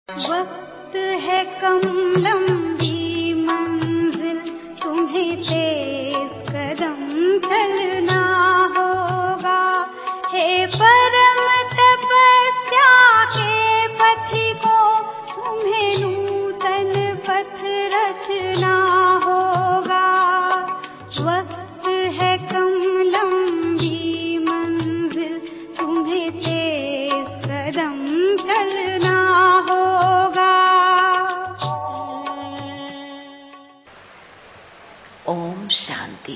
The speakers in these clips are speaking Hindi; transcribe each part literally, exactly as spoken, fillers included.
वक्त है कम लंबी मंजिल, तुम्हें तेज कदम चलना होगा। हे परम तपस्या के पथिकों, तुम्हें नूतन पथ रचना होगा। वक्त है कम लंबी मंजिल, तुम्हें तेज कदम चलना होगा। ओम शांति।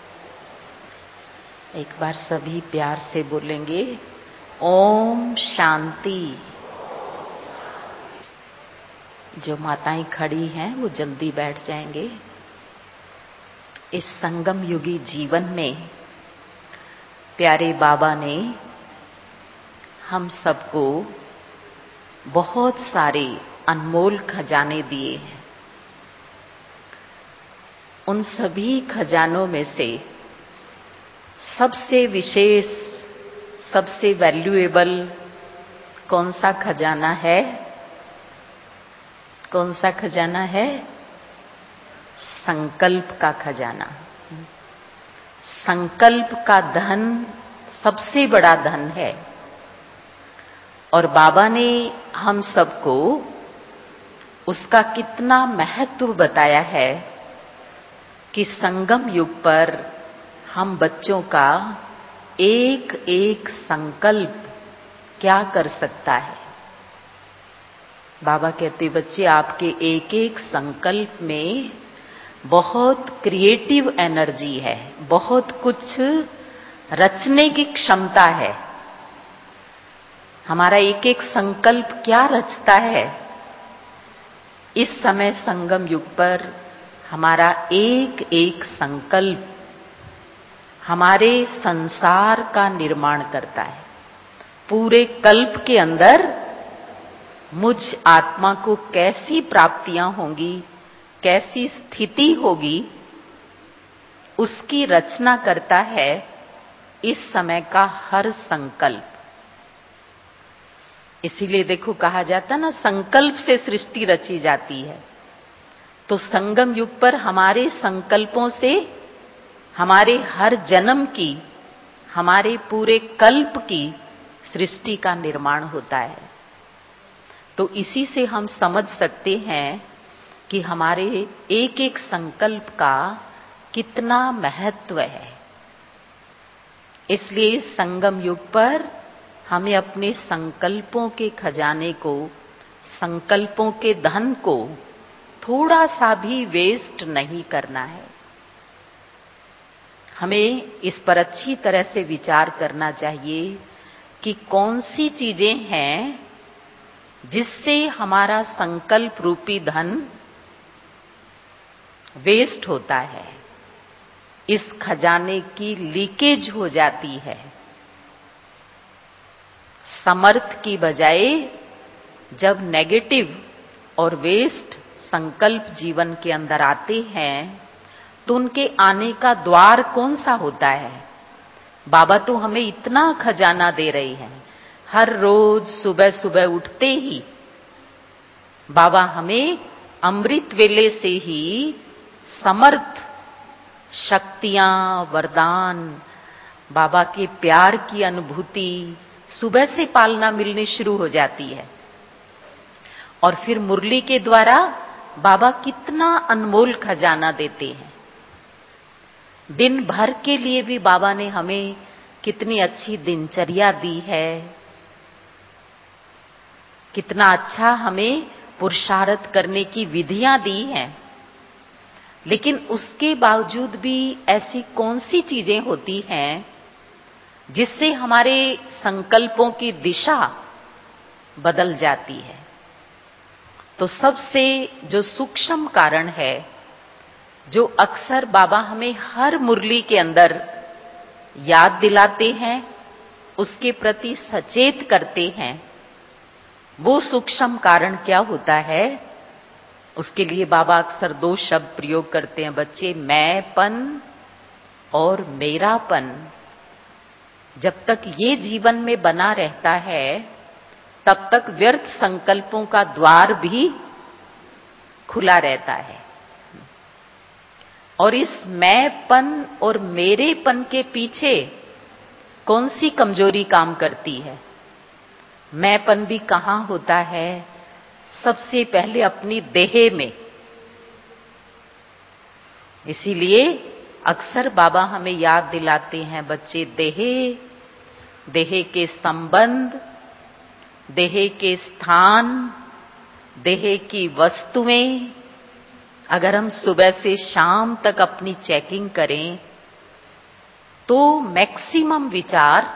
एक बार सभी प्यार से बोलेंगे, ओम शांति। जो माताएं खड़ी हैं वो जल्दी बैठ जाएंगे। इस संगम युगी जीवन में प्यारे बाबा ने हम सबको बहुत सारे अनमोल खजाने दिए हैं। उन सभी खजानों में से सबसे विशेष, सबसे वैल्यूएबल कौन सा खजाना है? कौन सा खजाना है? संकल्प का खजाना। संकल्प का धन सबसे बड़ा धन है। और बाबा ने हम सबको उसका कितना महत्व बताया है कि संगम युग पर हम बच्चों का एक एक संकल्प क्या कर सकता है। बाबा कहते, बच्चे आपके एक एक संकल्प में बहुत क्रिएटिव एनर्जी है, बहुत कुछ रचने की क्षमता है। हमारा एक एक संकल्प क्या रचता है? इस समय संगम युग पर हमारा एक एक संकल्प हमारे संसार का निर्माण करता है। पूरे कल्प के अंदर मुझ आत्मा को कैसी प्राप्तियां होंगी, कैसी स्थिति होगी, उसकी रचना करता है इस समय का हर संकल्प। इसीलिए देखो कहा जाता ना, संकल्प से सृष्टि रची जाती है। तो संगम युग पर हमारे संकल्पों से हमारे हर जन्म की, हमारे पूरे कल्प की सृष्टि का निर्माण होता है। तो इसी से हम समझ सकते हैं कि हमारे एक एक संकल्प का कितना महत्व है। इसलिए संगम युग पर हमें अपने संकल्पों के खजाने को, संकल्पों के धन को थोड़ा सा भी वेस्ट नहीं करना है। हमें इस पर अच्छी तरह से विचार करना चाहिए कि कौन सी चीजें हैं जिससे हमारा संकल्प रूपी धन वेस्ट होता है, इस खजाने की लीकेज हो जाती है। समर्थ की बजाय जब नेगेटिव और वेस्ट संकल्प जीवन के अंदर आते हैं तो उनके आने का द्वार कौन सा होता है? बाबा तो हमें इतना खजाना दे रहे हैं। हर रोज सुबह सुबह उठते ही बाबा हमें अमृत वेले से ही समर्थ शक्तियां, वरदान, बाबा के प्यार की अनुभूति सुबह से पालना मिलनी शुरू हो जाती है। और फिर मुरली के द्वारा बाबा कितना अनमोल खजाना देते हैं। दिन भर के लिए भी बाबा ने हमें कितनी अच्छी दिनचर्या दी है, कितना अच्छा हमें पुरुषार्थ करने की विधियां दी हैं। लेकिन उसके बावजूद भी ऐसी कौन सी चीजें होती हैं जिससे हमारे संकल्पों की दिशा बदल जाती है? तो सबसे जो सूक्ष्म कारण है, जो अक्सर बाबा हमें हर मुरली के अंदर याद दिलाते हैं, उसके प्रति सचेत करते हैं, वो सूक्ष्म कारण क्या होता है? उसके लिए बाबा अक्सर दो शब्द प्रयोग करते हैं, बच्चे, मैंपन और मेरापन। जब तक ये जीवन में बना रहता है तब तक व्यर्थ संकल्पों का द्वार भी खुला रहता है। और इस मैंपन और मेरेपन के पीछे कौन सी कमजोरी काम करती है? मैंपन भी कहां होता है? सबसे पहले अपनी देह में। इसीलिए अक्सर बाबा हमें याद दिलाते हैं, बच्चे देह, देह के संबंध, देह के स्थान, देह की वस्तुएं, अगर हम सुबह से शाम तक अपनी चेकिंग करें तो मैक्सिमम विचार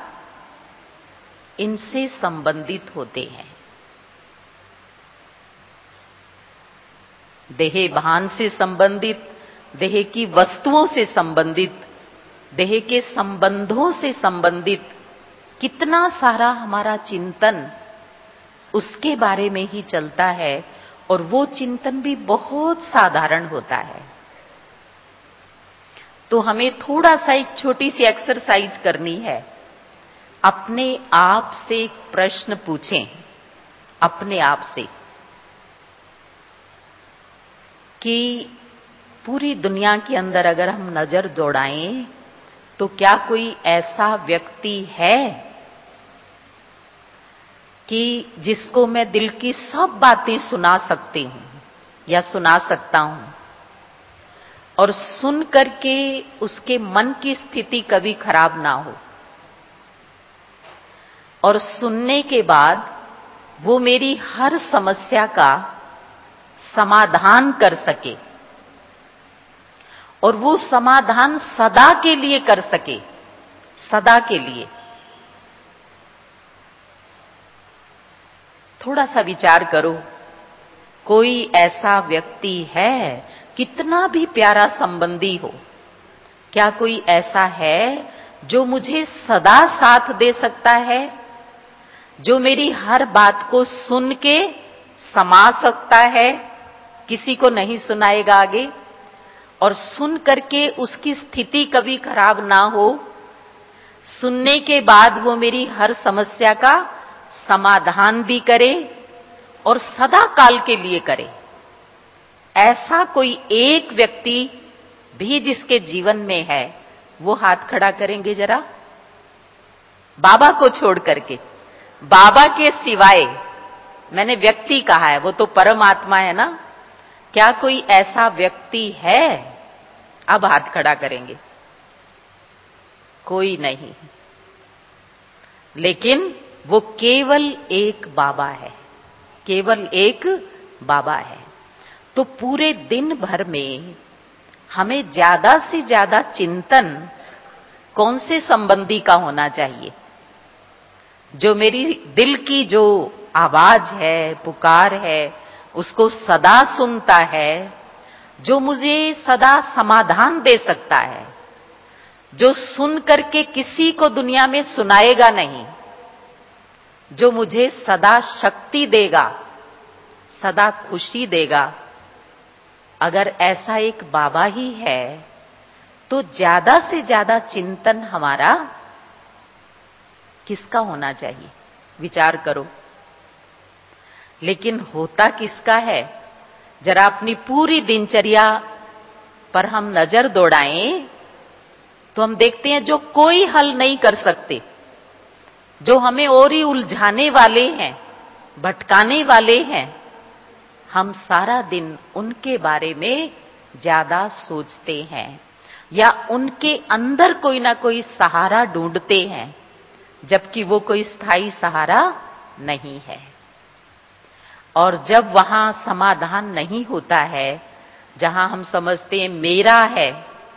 इनसे संबंधित होते हैं। देह भान से संबंधित, देह की वस्तुओं से संबंधित, देह के संबंधों से संबंधित कितना सारा हमारा चिंतन उसके बारे में ही चलता है। और वो चिंतन भी बहुत साधारण होता है। तो हमें थोड़ा सा एक छोटी सी एक्सरसाइज करनी है। अपने आप से एक प्रश्न पूछें, अपने आप से, कि पूरी दुनिया के अंदर अगर हम नजर दौड़ाएं तो क्या कोई ऐसा व्यक्ति है कि जिसको मैं दिल की सब बातें सुना सकती हूं या सुना सकता हूं, और सुन करके उसके मन की स्थिति कभी खराब ना हो, और सुनने के बाद वो मेरी हर समस्या का समाधान कर सके, और वो समाधान सदा के लिए कर सके, सदा के लिए। थोड़ा सा विचार करो, कोई ऐसा व्यक्ति है, कितना भी प्यारा संबंधी हो, क्या कोई ऐसा है जो मुझे सदा साथ दे सकता है, जो मेरी हर बात को सुन के समा सकता है, किसी को नहीं सुनाएगा आगे, और सुन करके उसकी स्थिति कभी खराब ना हो, सुनने के बाद वो मेरी हर समस्या का समाधान भी करे और सदा काल के लिए करे। ऐसा कोई एक व्यक्ति भी जिसके जीवन में है, वो हाथ खड़ा करेंगे जरा, बाबा को छोड़ करके। बाबा के सिवाय, मैंने व्यक्ति कहा है, वो तो परमात्मा है ना। क्या कोई ऐसा व्यक्ति है? अब हाथ खड़ा करेंगे। कोई नहीं, लेकिन वो केवल एक बाबा है, केवल एक बाबा है। तो पूरे दिन भर में हमें ज्यादा से ज्यादा चिंतन कौन से संबंधी का होना चाहिए? जो मेरी दिल की जो आवाज है, पुकार है, उसको सदा सुनता है, जो मुझे सदा समाधान दे सकता है, जो सुन करके किसी को दुनिया में सुनाएगा नहीं, जो मुझे सदा शक्ति देगा, सदा खुशी देगा। अगर ऐसा एक बाबा ही है तो ज्यादा से ज्यादा चिंतन हमारा किसका होना चाहिए? विचार करो। लेकिन होता किसका है? जरा अपनी पूरी दिनचर्या पर हम नजर दौड़ाएं तो हम देखते हैं जो कोई हल नहीं कर सकते, जो हमें और ही उलझाने वाले हैं, भटकाने वाले हैं, हम सारा दिन उनके बारे में ज्यादा सोचते हैं या उनके अंदर कोई ना कोई सहारा ढूंढते हैं, जबकि वो कोई स्थायी सहारा नहीं है। और जब वहां समाधान नहीं होता है, जहां हम समझते हैं मेरा है,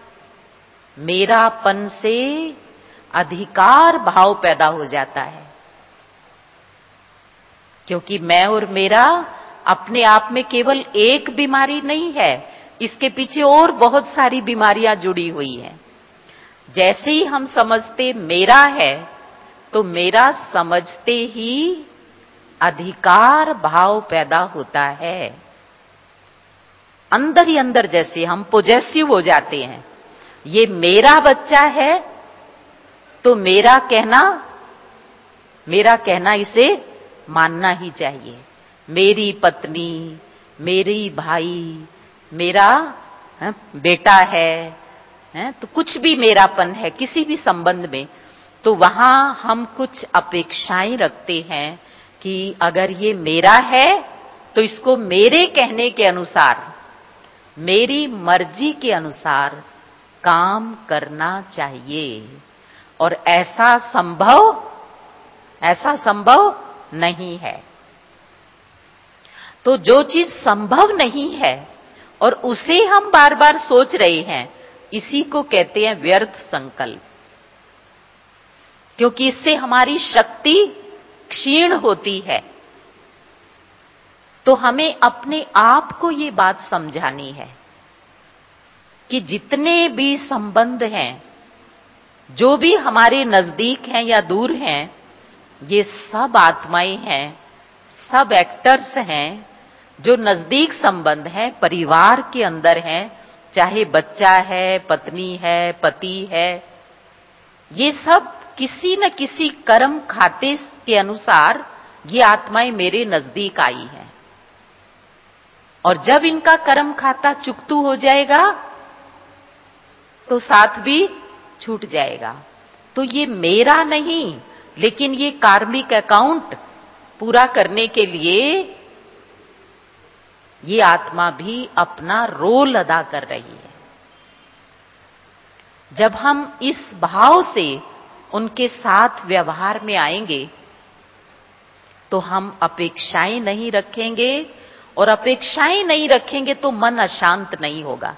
मेरापन से अधिकार भाव पैदा हो जाता है, क्योंकि मैं और मेरा अपने आप में केवल एक बीमारी नहीं है, इसके पीछे और बहुत सारी बीमारियां जुड़ी हुई हैं। जैसे ही हम समझते मेरा है, तो मेरा समझते ही अधिकार भाव पैदा होता है। अंदर ही अंदर जैसे हम पोजेसिव हो जाते हैं, ये मेरा बच्चा है तो मेरा कहना, मेरा कहना इसे मानना ही चाहिए। मेरी पत्नी, मेरी भाई, मेरा है, बेटा है, है तो कुछ भी मेरापन है किसी भी संबंध में, तो वहां हम कुछ अपेक्षाएं रखते हैं कि अगर ये मेरा है तो इसको मेरे कहने के अनुसार, मेरी मर्जी के अनुसार काम करना चाहिए। और ऐसा संभव ऐसा संभव नहीं है। तो जो चीज संभव नहीं है और उसे हम बार बार सोच रहे हैं, इसी को कहते हैं व्यर्थ संकल्प। क्योंकि इससे हमारी शक्ति क्षीण होती है। तो हमें अपने आप को ये बात समझानी है कि जितने भी संबंध हैं, जो भी हमारे नजदीक हैं या दूर हैं, ये सब आत्माएं हैं, सब एक्टर्स हैं। जो नजदीक संबंध है, परिवार के अंदर हैं, चाहे बच्चा है, पत्नी है, पति है, ये सब किसी न किसी कर्म खाते के अनुसार ये आत्माएं मेरे नजदीक आई हैं। और जब इनका कर्म खाता चुकतू हो जाएगा तो साथ भी छूट जाएगा। तो ये मेरा नहीं, लेकिन ये कार्मिक अकाउंट पूरा करने के लिए ये आत्मा भी अपना रोल अदा कर रही है। जब हम इस भाव से उनके साथ व्यवहार में आएंगे तो हम अपेक्षाएं नहीं रखेंगे, और अपेक्षाएं नहीं रखेंगे तो मन अशांत नहीं होगा।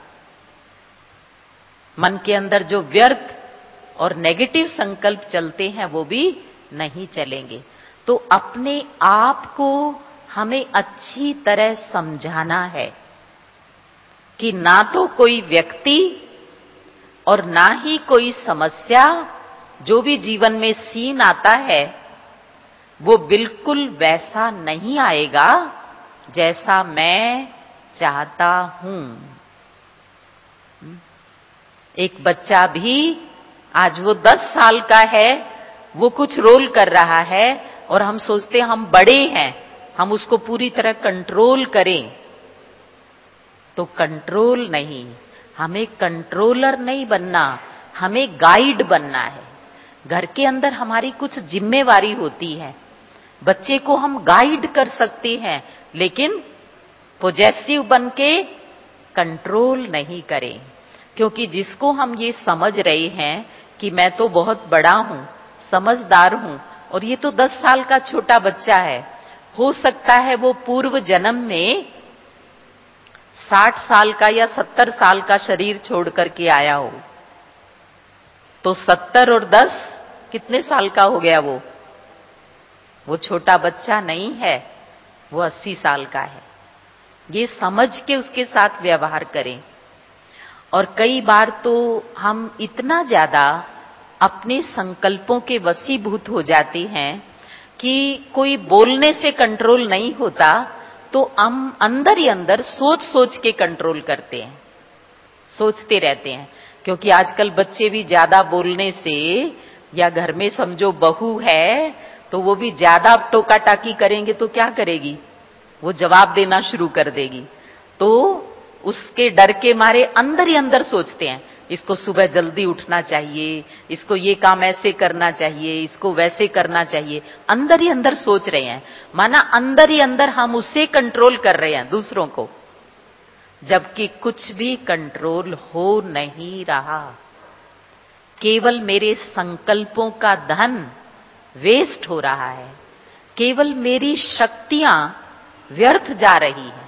मन के अंदर जो व्यर्थ और नेगेटिव संकल्प चलते हैं वो भी नहीं चलेंगे। तो अपने आप को हमें अच्छी तरह समझाना है कि ना तो कोई व्यक्ति और ना ही कोई समस्या, जो भी जीवन में सीन आता है वो बिल्कुल वैसा नहीं आएगा जैसा मैं चाहता हूं। एक बच्चा भी आज वो दस साल का है, वो कुछ रोल कर रहा है और हम सोचते हैं हम बड़े हैं, हम उसको पूरी तरह कंट्रोल करें। तो कंट्रोल नहीं, हमें कंट्रोलर नहीं बनना, हमें गाइड बनना है। घर के अंदर हमारी कुछ जिम्मेवारी होती है। बच्चे को हम गाइड कर सकते हैं, लेकिन पॉजेसिव बन के कंट्रोल नहीं करें। क्योंकि जिसको हम ये समझ रहे हैं कि मैं तो बहुत बड़ा हूं, समझदार हूं, और ये तो दस साल का छोटा बच्चा है, हो सकता है वो पूर्व जन्म में साठ साल का या सत्तर साल का शरीर छोड़ करके आया हो, तो सत्तर और दस कितने साल का हो गया वो? वो छोटा बच्चा नहीं है, वो अस्सी साल का है। ये समझ के उसके साथ व्यवहार करें। और कई बार तो हम इतना ज्यादा अपने संकल्पों के वशीभूत हो जाते हैं कि कोई बोलने से कंट्रोल नहीं होता, तो हम अंदर ही अंदर सोच सोच के कंट्रोल करते हैं, सोचते रहते हैं। क्योंकि आजकल बच्चे भी ज्यादा बोलने से, या घर में समझो बहू है तो वो भी ज्यादा टोका टाकी करेंगे तो क्या करेगी? वो जवाब देना शुरू कर देगी। तो उसके डर के मारे अंदर ही अंदर सोचते हैं, इसको सुबह जल्दी उठना चाहिए, इसको ये काम ऐसे करना चाहिए, इसको वैसे करना चाहिए। अंदर ही अंदर सोच रहे हैं, माना अंदर ही अंदर हम उसे कंट्रोल कर रहे हैं, दूसरों को, जबकि कुछ भी कंट्रोल हो नहीं रहा। केवल मेरे संकल्पों का धन वेस्ट हो रहा है, केवल मेरी शक्तियां व्यर्थ जा रही हैं।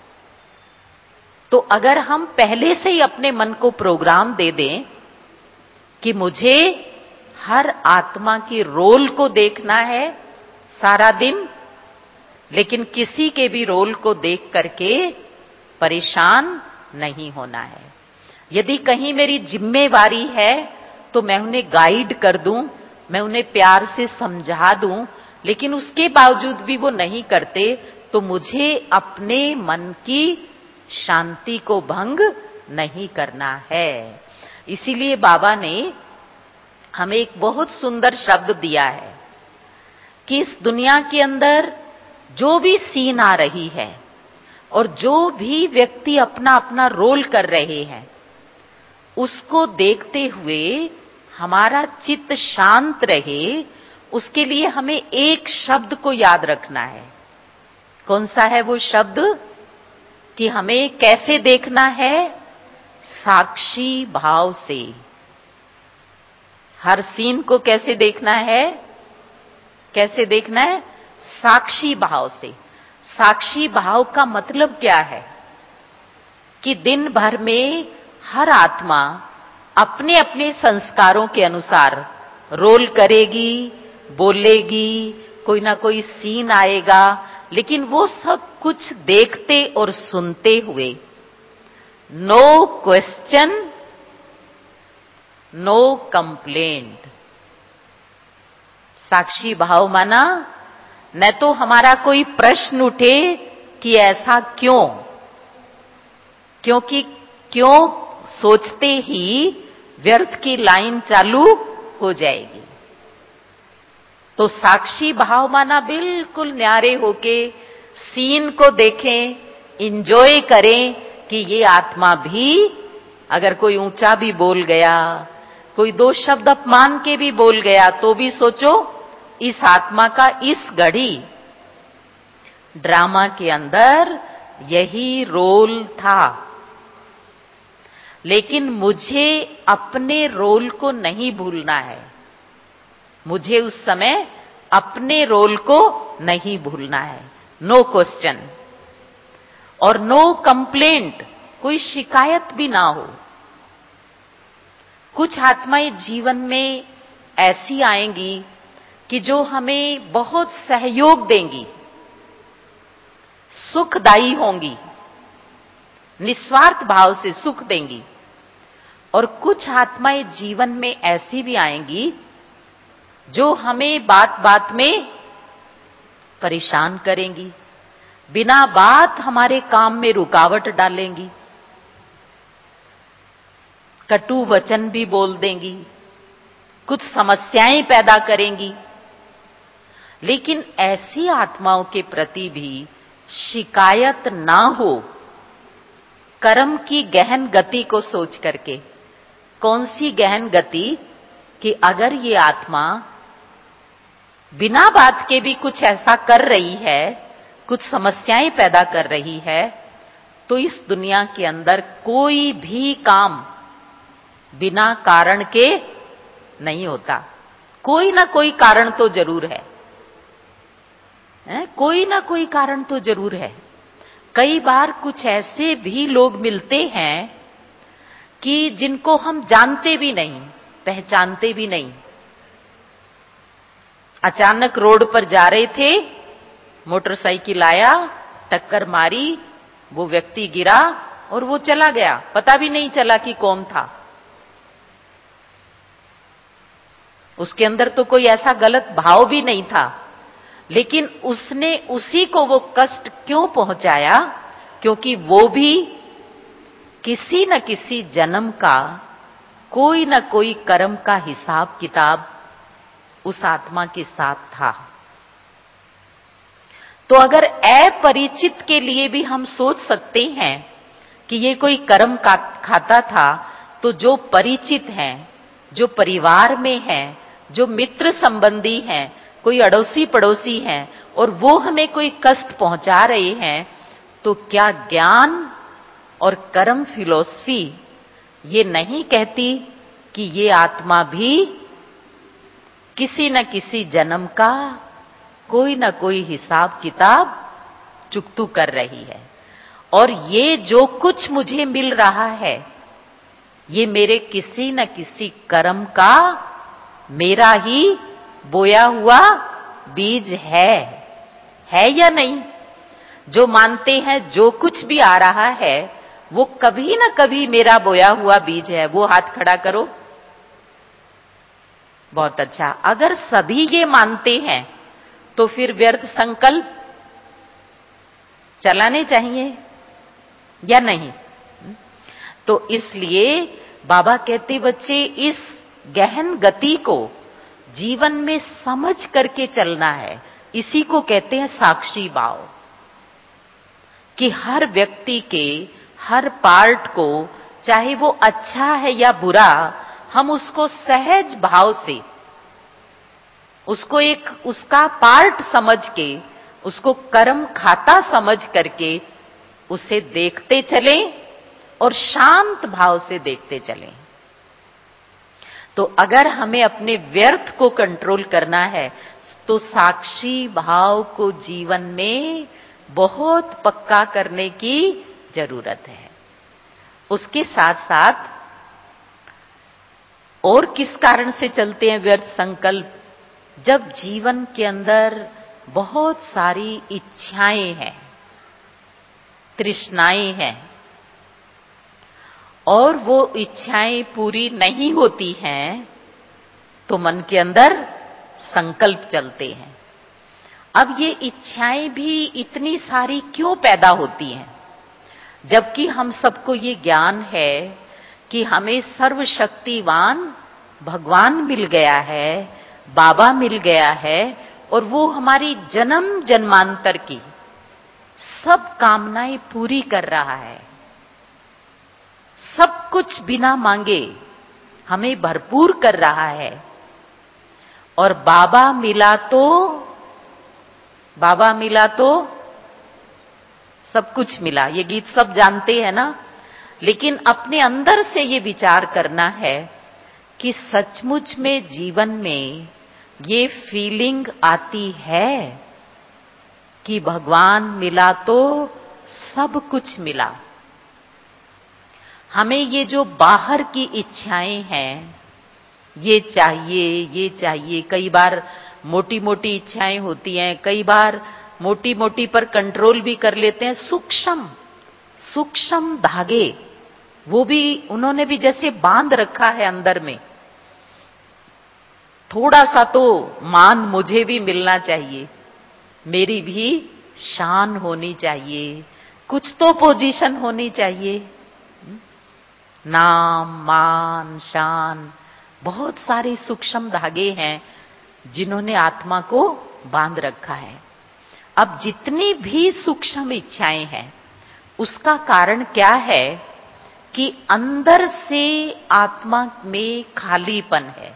तो अगर हम पहले से ही अपने मन को प्रोग्राम दे दें कि मुझे हर आत्मा की रोल को देखना है सारा दिन, लेकिन किसी के भी रोल को देख करके परेशान नहीं होना है। यदि कहीं मेरी जिम्मेवारी है तो मैं उन्हें गाइड कर दूं, मैं उन्हें प्यार से समझा दूं, लेकिन उसके बावजूद भी वो नहीं करते, तो मुझे अपने मन की शांति को भंग नहीं करना है। इसीलिए बाबा ने हमें एक बहुत सुंदर शब्द दिया है कि इस दुनिया के अंदर जो भी सीन आ रही है और जो भी व्यक्ति अपना अपना रोल कर रहे हैं, उसको देखते हुए हमारा चित्त शांत रहे, उसके लिए हमें एक शब्द को याद रखना है। कौन सा है वो शब्द? कि हमें कैसे देखना है? साक्षी भाव से। हर सीन को कैसे देखना है? कैसे देखना है? साक्षी भाव से। साक्षी भाव का मतलब क्या है? कि दिन भर में हर आत्मा अपने अपने संस्कारों के अनुसार रोल करेगी, बोलेगी, कोई ना कोई सीन आएगा, लेकिन वो सब कुछ देखते और सुनते हुए नो क्वेश्चन, नो कंप्लेंट। साक्षी भाव माना न तो हमारा कोई प्रश्न उठे कि ऐसा क्यों, क्योंकि क्यों सोचते ही व्यर्थ की लाइन चालू हो जाएगी। तो साक्षी भाव माना बिल्कुल न्यारे होके सीन को देखें, इंजॉय करें कि ये आत्मा भी अगर कोई ऊंचा भी बोल गया, कोई दो शब्द अपमान के भी बोल गया, तो भी सोचो इस आत्मा का इस घड़ी ड्रामा के अंदर यही रोल था। लेकिन मुझे अपने रोल को नहीं भूलना है। मुझे उस समय अपने रोल को नहीं भूलना है। नो क्वेश्चन और नो कंप्लेंट, कोई शिकायत भी ना हो। कुछ आत्माएं जीवन में ऐसी आएंगी कि जो हमें बहुत सहयोग देंगी, सुखदायी होंगी, निस्वार्थ भाव से सुख देंगी। और कुछ आत्माएं जीवन में ऐसी भी आएंगी जो हमें बात बात में परेशान करेंगी, बिना बात हमारे काम में रुकावट डालेंगी, कटु वचन भी बोल देंगी, कुछ समस्याएं पैदा करेंगी। लेकिन ऐसी आत्माओं के प्रति भी शिकायत ना हो, कर्म की गहन गति को सोच करके। कौन सी गहन गति? कि अगर ये आत्मा बिना बात के भी कुछ ऐसा कर रही है, कुछ समस्याएं पैदा कर रही है, तो इस दुनिया के अंदर कोई भी काम बिना कारण के नहीं होता। कोई ना कोई कारण तो जरूर है, है? कोई ना कोई कारण तो जरूर है। कई बार कुछ ऐसे भी लोग मिलते हैं कि जिनको हम जानते भी नहीं, पहचानते भी नहीं। अचानक रोड पर जा रहे थे, मोटरसाइकिल आया, टक्कर मारी, वो व्यक्ति गिरा और वो चला गया, पता भी नहीं चला कि कौन था। उसके अंदर तो कोई ऐसा गलत भाव भी नहीं था, लेकिन उसने उसी को वो कष्ट क्यों पहुंचाया? क्योंकि वो भी किसी न किसी जन्म का कोई न कोई कर्म का हिसाब किताब उस आत्मा के साथ था। तो अगर अपरिचित के लिए भी हम सोच सकते हैं कि ये कोई कर्म का खाता था, तो जो परिचित हैं, जो परिवार में हैं, जो मित्र संबंधी हैं, कोई अड़ोसी पड़ोसी हैं और वो हमें कोई कष्ट पहुंचा रहे हैं, तो क्या ज्ञान और कर्म फिलॉसफी ये नहीं कहती कि ये आत्मा भी किसी न किसी जन्म का कोई न कोई हिसाब किताब चुकतू कर रही है, और ये जो कुछ मुझे मिल रहा है ये मेरे किसी न किसी कर्म का, मेरा ही बोया हुआ बीज है है या नहीं? जो मानते हैं जो कुछ भी आ रहा है वो कभी न कभी मेरा बोया हुआ बीज है, वो हाथ खड़ा करो। बहुत अच्छा। अगर सभी ये मानते हैं तो फिर व्यर्थ संकल्प चलाने चाहिए या नहीं? तो इसलिए बाबा कहते बच्चे इस गहन गति को जीवन में समझ करके चलना है। इसी को कहते हैं साक्षी भाव, कि हर व्यक्ति के हर पार्ट को, चाहे वो अच्छा है या बुरा, हम उसको सहज भाव से, उसको एक उसका पार्ट समझ के, उसको कर्म खाता समझ करके उसे देखते चलें और शांत भाव से देखते चलें। तो अगर हमें अपने व्यर्थ को कंट्रोल करना है तो साक्षी भाव को जीवन में बहुत पक्का करने की जरूरत है। उसके साथ साथ और किस कारण से चलते हैं व्यर्थ संकल्प? जब जीवन के अंदर बहुत सारी इच्छाएं हैं, तृष्णाएं हैं, और वो इच्छाएं पूरी नहीं होती हैं, तो मन के अंदर संकल्प चलते हैं। अब ये इच्छाएं भी इतनी सारी क्यों पैदा होती हैं? जबकि हम सबको ये ज्ञान है कि हमें सर्वशक्तिवान भगवान मिल गया है, बाबा मिल गया है, और वो हमारी जन्म जन्मांतर की सब कामनाएं पूरी कर रहा है। सब कुछ बिना मांगे हमें भरपूर कर रहा है। और बाबा मिला तो बाबा मिला तो सब कुछ मिला, ये गीत सब जानते हैं ना। लेकिन अपने अंदर से ये विचार करना है कि सचमुच में जीवन में ये फीलिंग आती है कि भगवान मिला तो सब कुछ मिला। हमें ये जो बाहर की इच्छाएं हैं, ये चाहिए ये चाहिए, कई बार मोटी मोटी इच्छाएं होती हैं, कई बार मोटी मोटी पर कंट्रोल भी कर लेते हैं। सूक्ष्म सूक्ष्म धागे, वो भी उन्होंने भी जैसे बांध रखा है अंदर में। थोड़ा सा तो मान मुझे भी मिलना चाहिए, मेरी भी शान होनी चाहिए, कुछ तो पोजीशन होनी चाहिए। नाम, मान, शान, बहुत सारे सूक्ष्म धागे हैं जिन्होंने आत्मा को बांध रखा है। अब जितनी भी सूक्ष्म इच्छाएं हैं, उसका कारण क्या है कि अंदर से आत्मा में खालीपन है,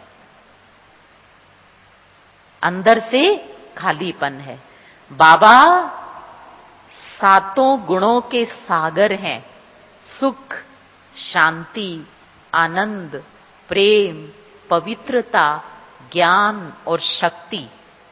अंदर से खालीपन है। बाबा सातों गुणों के सागर हैं, सुख, शांति, आनंद, प्रेम, पवित्रता, ज्ञान और शक्ति।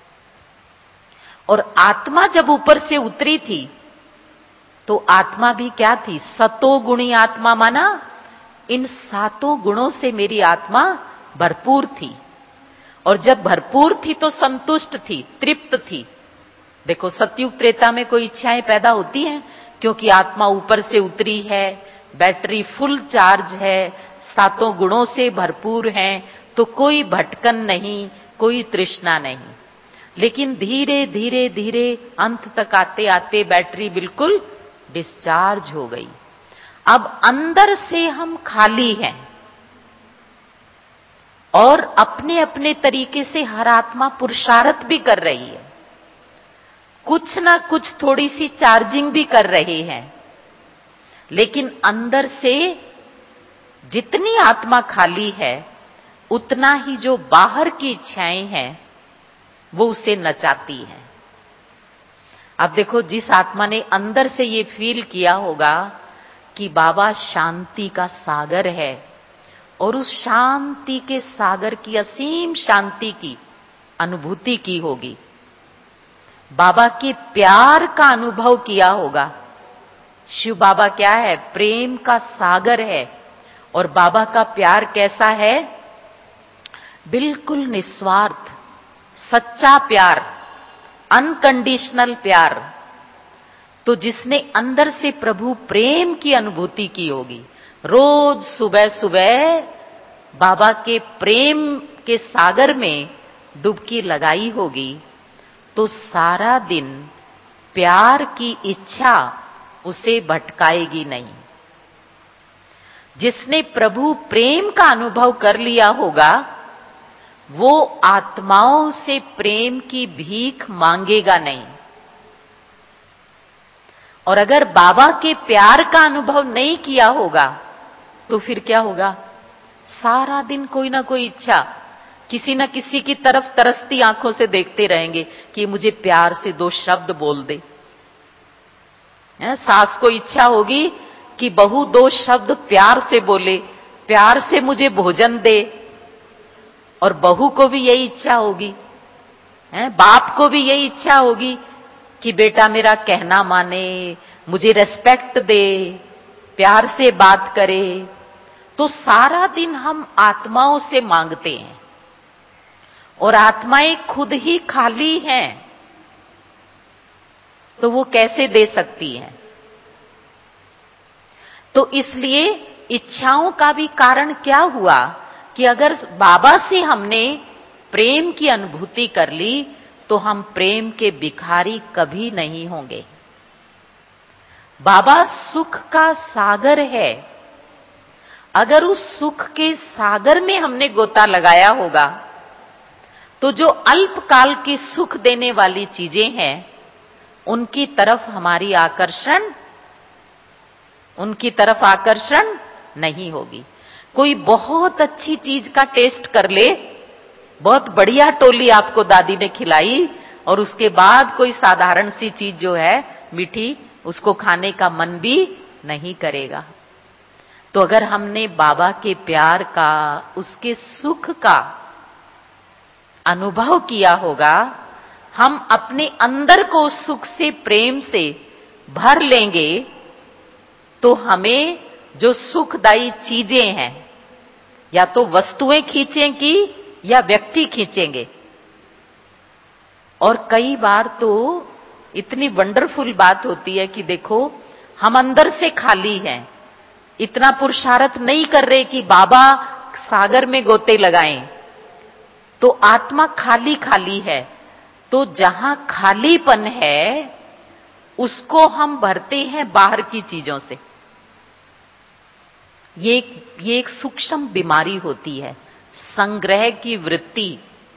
और आत्मा जब ऊपर से उतरी थी तो आत्मा भी क्या थी? सतोगुणी आत्मा, माना इन सातों गुणों से मेरी आत्मा भरपूर थी। और जब भरपूर थी तो संतुष्ट थी, तृप्त थी। देखो सतयुग त्रेता में कोई इच्छाएं पैदा होती हैं? क्योंकि आत्मा ऊपर से उतरी है, बैटरी फुल चार्ज है, सातों गुणों से भरपूर है, तो कोई भटकन नहीं, कोई तृष्णा नहीं। लेकिन धीरे धीरे धीरे अंत तक आते आते बैटरी बिल्कुल डिस्चार्ज हो गई। अब अंदर से हम खाली हैं, और अपने अपने तरीके से हर आत्मा पुरुषार्थ भी कर रही है, कुछ ना कुछ थोड़ी सी चार्जिंग भी कर रहे हैं। लेकिन अंदर से जितनी आत्मा खाली है, उतना ही जो बाहर की इच्छाएं हैं वो उसे नचाती हैं। अब देखो, जिस आत्मा ने अंदर से ये फील किया होगा कि बाबा शांति का सागर है, और उस शांति के सागर की, असीम शांति की अनुभूति की होगी, बाबा के प्यार का अनुभव किया होगा। शिव बाबा क्या है? प्रेम का सागर है। और बाबा का प्यार कैसा है? बिल्कुल निस्वार्थ, सच्चा प्यार, अनकंडीशनल प्यार। तो जिसने अंदर से प्रभु प्रेम की अनुभूति की होगी, रोज सुबह सुबह बाबा के प्रेम के सागर में डुबकी लगाई होगी, तो सारा दिन प्यार की इच्छा उसे भटकाएगी नहीं। जिसने प्रभु प्रेम का अनुभव कर लिया होगा, वो आत्माओं से प्रेम की भीख मांगेगा नहीं। और अगर बाबा के प्यार का अनुभव नहीं किया होगा तो फिर क्या होगा? सारा दिन कोई ना कोई इच्छा, किसी न किसी की तरफ तरसती आंखों से देखते रहेंगे कि मुझे प्यार से दो शब्द बोल दे। सास को इच्छा होगी कि बहू दो शब्द प्यार से बोले, प्यार से मुझे भोजन दे, और बहू को भी यही इच्छा होगी, है? बाप को भी यही इच्छा होगी कि बेटा मेरा कहना माने, मुझे रेस्पेक्ट दे, प्यार से बात करे। तो सारा दिन हम आत्माओं से मांगते हैं और आत्माएं खुद ही खाली हैं, तो वो कैसे दे सकती हैं? तो इसलिए इच्छाओं का भी कारण क्या हुआ कि अगर बाबा से हमने प्रेम की अनुभूति कर ली तो हम प्रेम के भिखारी कभी नहीं होंगे। बाबा सुख का सागर है। अगर उस सुख के सागर में हमने गोता लगाया होगा तो जो अल्पकाल की सुख देने वाली चीजें हैं उनकी तरफ हमारी आकर्षण उनकी तरफ आकर्षण नहीं होगी। कोई बहुत अच्छी चीज का टेस्ट कर ले, बहुत बढ़िया टोली आपको दादी ने खिलाई, और उसके बाद कोई साधारण सी चीज जो है मीठी, उसको खाने का मन भी नहीं करेगा। तो अगर हमने बाबा के प्यार का, उसके सुख का अनुभव किया होगा, हम अपने अंदर को सुख से, प्रेम से भर लेंगे, तो हमें जो सुखदायी चीजें हैं, या तो वस्तुएं खींचेंगी या व्यक्ति खींचेंगे। और कई बार तो इतनी वंडरफुल बात होती है कि देखो हम अंदर से खाली हैं, इतना पुरुषार्थ नहीं कर रहे कि बाबा सागर में गोते लगाएं, तो आत्मा खाली खाली है। तो जहां खालीपन है उसको हम भरते हैं बाहर की चीजों से। ये ये एक सूक्ष्म बीमारी होती है, संग्रह की वृत्ति,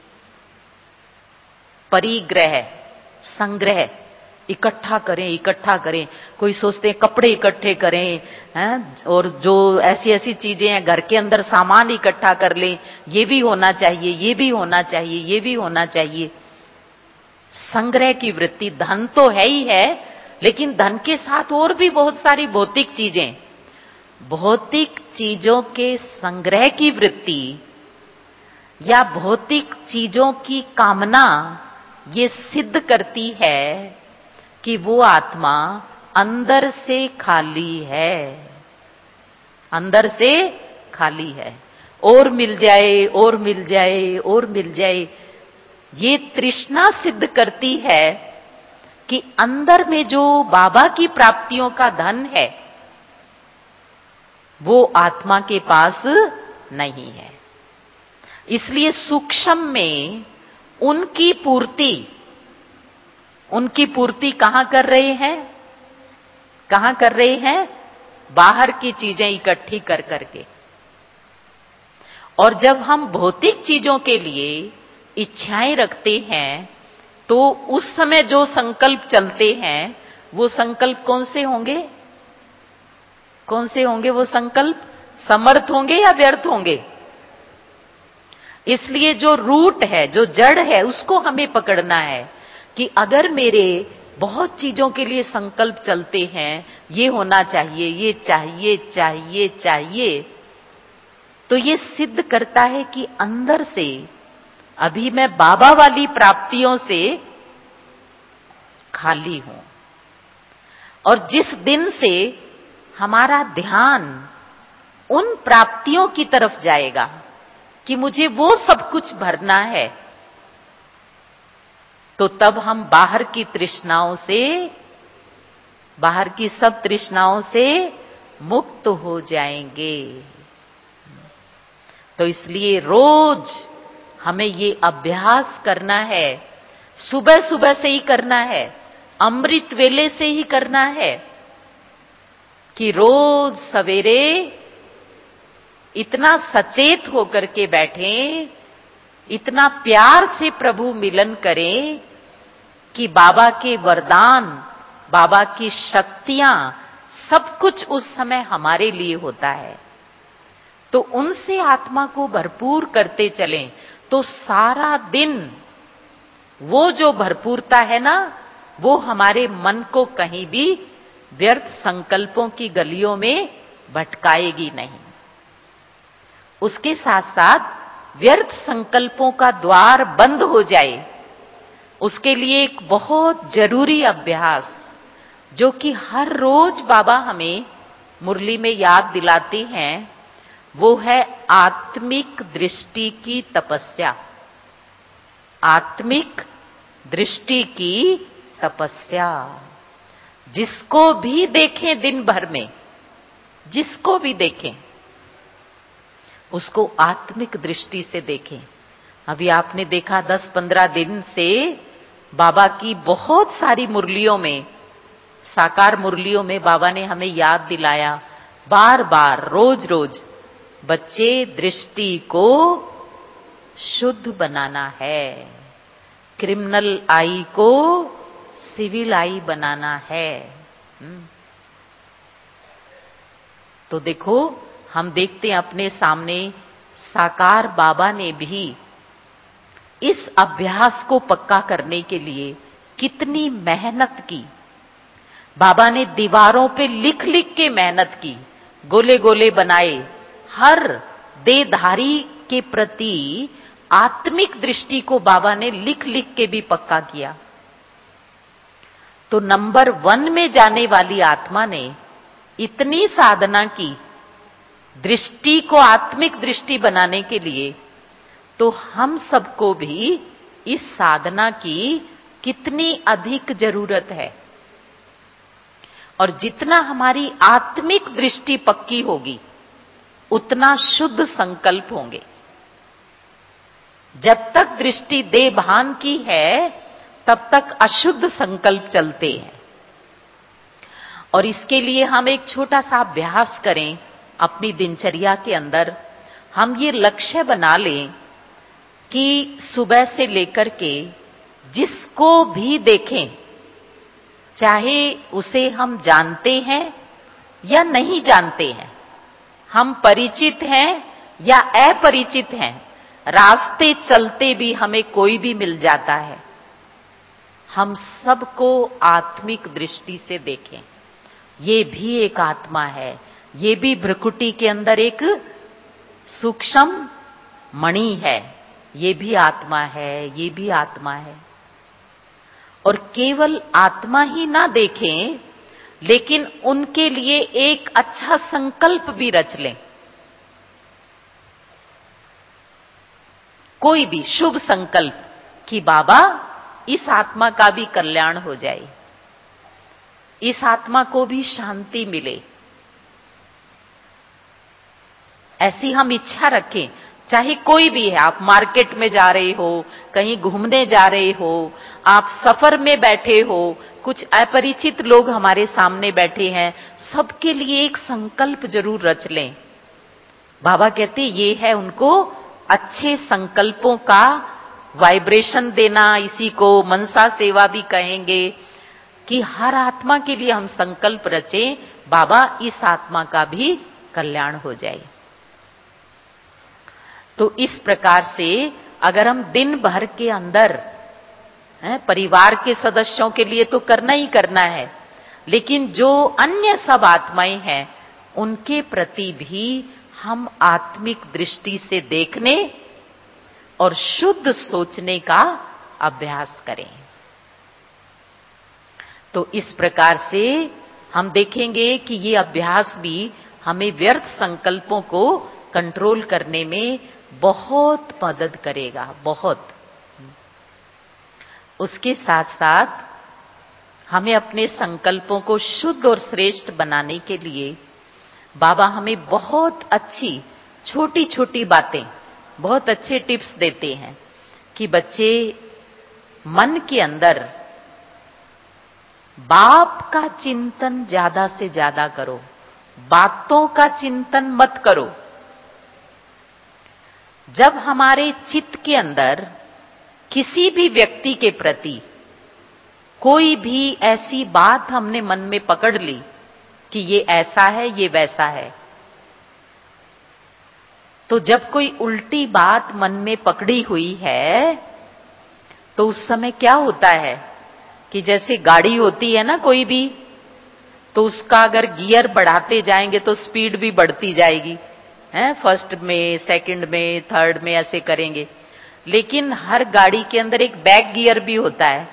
परिग्रह, संग्रह, इकट्ठा करें इकट्ठा करें। कोई सोचते हैं कपड़े इकट्ठे करें, हैं, और जो ऐसी ऐसी चीजें हैं घर के अंदर सामान इकट्ठा कर लें, ये भी होना चाहिए, ये भी होना चाहिए, ये भी होना चाहिए। संग्रह की वृत्ति, धन तो है ही है, लेकिन धन के साथ और भी बहुत सारी भौतिक चीजें, भौतिक चीजों के संग्रह की वृत्ति या भौतिक चीजों की कामना ये सिद्ध करती है कि वो आत्मा अंदर से खाली है, अंदर से खाली है। और मिल जाए, और मिल जाए, और मिल जाए, ये तृष्णा सिद्ध करती है कि अंदर में जो बाबा की प्राप्तियों का धन है वो आत्मा के पास नहीं है। इसलिए सूक्ष्म में उनकी पूर्ति उनकी पूर्ति कहां कर रहे हैं? कहां कर रहे हैं? बाहर की चीजें इकट्ठी कर करके। और जब हम भौतिक चीजों के लिए इच्छाएं रखते हैं तो उस समय जो संकल्प चलते हैं वो संकल्प कौन से होंगे? कौन से होंगे वो संकल्प? समर्थ होंगे या व्यर्थ होंगे? इसलिए जो रूट है, जो जड़ है, उसको हमें पकड़ना है कि अगर मेरे बहुत चीजों के लिए संकल्प चलते हैं, ये होना चाहिए, ये चाहिए चाहिए चाहिए, तो ये सिद्ध करता है कि अंदर से अभी मैं बाबा वाली प्राप्तियों से खाली हूं। और जिस दिन से हमारा ध्यान उन प्राप्तियों की तरफ जाएगा कि मुझे वो सब कुछ भरना है, तो तब हम बाहर की तृष्णाओं से, बाहर की सब तृष्णाओं से मुक्त हो जाएंगे। तो इसलिए रोज हमें ये अभ्यास करना है, सुबह सुबह से ही करना है, अमृत वेले से ही करना है, कि रोज सवेरे इतना सचेत होकर के बैठें, इतना प्यार से प्रभु मिलन करें कि बाबा के वरदान, बाबा की शक्तियां, सब कुछ उस समय हमारे लिए होता है। तो उनसे आत्मा को भरपूर करते चलें तो सारा दिन वो जो भरपूरता है ना, वो हमारे मन को कहीं भी व्यर्थ संकल्पों की गलियों में भटकाएगी नहीं। उसके साथ साथ व्यर्थ संकल्पों का द्वार बंद हो जाए, उसके लिए एक बहुत जरूरी अभ्यास, जो कि हर रोज बाबा हमें मुरली में याद दिलाते हैं, वो है आत्मिक दृष्टि की तपस्या। आत्मिक दृष्टि की तपस्या। जिसको भी देखें दिन भर में, जिसको भी देखें, उसको आत्मिक दृष्टि से देखें। अभी आपने देखा दस पंद्रह दिन से बाबा की बहुत सारी मुरलियों में, साकार मुरलियों में बाबा ने हमें याद दिलाया बार बार, रोज रोज, बच्चे दृष्टि को शुद्ध बनाना है, क्रिमिनल आई को सिविल आई बनाना है। तो देखो, हम देखते हैं अपने सामने साकार बाबा ने भी इस अभ्यास को पक्का करने के लिए कितनी मेहनत की। बाबा ने दीवारों पे लिख लिख के मेहनत की, गोले गोले बनाए, हर देहधारी के प्रति आत्मिक दृष्टि को बाबा ने लिख लिख के भी पक्का किया। तो नंबर वन में जाने वाली आत्मा ने इतनी साधना की दृष्टि को आत्मिक दृष्टि बनाने के लिए, तो हम सबको भी इस साधना की कितनी अधिक जरूरत है। और जितना हमारी आत्मिक दृष्टि पक्की होगी, उतना शुद्ध संकल्प होंगे। जब तक दृष्टि देह भान की है, तब तक अशुद्ध संकल्प चलते हैं। और इसके लिए हम एक छोटा सा अभ्यास करें अपनी दिनचर्या के अंदर। हम ये लक्ष्य बना लें कि सुबह से लेकर के जिसको भी देखें, चाहे उसे हम जानते हैं या नहीं जानते हैं, हम परिचित हैं या अपरिचित हैं, रास्ते चलते भी हमें कोई भी मिल जाता है, हम सबको आत्मिक दृष्टि से देखें। ये भी एक आत्मा है, ये भी भ्रकुटी के अंदर एक सूक्ष्म मणि है, ये भी आत्मा है, ये भी आत्मा है। और केवल आत्मा ही ना देखें, लेकिन उनके लिए एक अच्छा संकल्प भी रच लें। कोई भी शुभ संकल्प कि बाबा इस आत्मा का भी कल्याण हो जाए, इस आत्मा को भी शांति मिले, ऐसी हम इच्छा रखें। चाहे कोई भी है, आप मार्केट में जा रहे हो, कहीं घूमने जा रहे हो, आप सफर में बैठे हो, कुछ अपरिचित लोग हमारे सामने बैठे हैं, सबके लिए एक संकल्प जरूर रच लें। बाबा कहते ये है उनको अच्छे संकल्पों का वाइब्रेशन देना, इसी को मनसा सेवा भी कहेंगे, कि हर आत्मा के लिए हम संकल्प रचें, बाबा इस आत्मा का भी कल्याण हो जाए। तो इस प्रकार से अगर हम दिन भर के अंदर है, परिवार के सदस्यों के लिए तो करना ही करना है, लेकिन जो अन्य सब आत्माएं हैं उनके प्रति भी हम आत्मिक दृष्टि से देखने और शुद्ध सोचने का अभ्यास करें। तो इस प्रकार से हम देखेंगे कि ये अभ्यास भी हमें व्यर्थ संकल्पों को कंट्रोल करने में बहुत मदद करेगा, बहुत। उसके साथ साथ हमें अपने संकल्पों को शुद्ध और श्रेष्ठ बनाने के लिए बाबा हमें बहुत अच्छी छोटी छोटी बातें, बहुत अच्छे टिप्स देते हैं कि बच्चे मन के अंदर बाप का चिंतन ज्यादा से ज्यादा करो, बातों का चिंतन मत करो। जब हमारे चित्त के अंदर किसी भी व्यक्ति के प्रति कोई भी ऐसी बात हमने मन में पकड़ ली कि ये ऐसा है, ये वैसा है, तो जब कोई उल्टी बात मन में पकड़ी हुई है तो उस समय क्या होता है कि जैसे गाड़ी होती है ना कोई भी, तो उसका अगर गियर बढ़ाते जाएंगे तो स्पीड भी बढ़ती जाएगी, हैं? फर्स्ट में, सेकंड में, थर्ड में ऐसे करेंगे। लेकिन हर गाड़ी के अंदर एक बैक गियर भी होता है।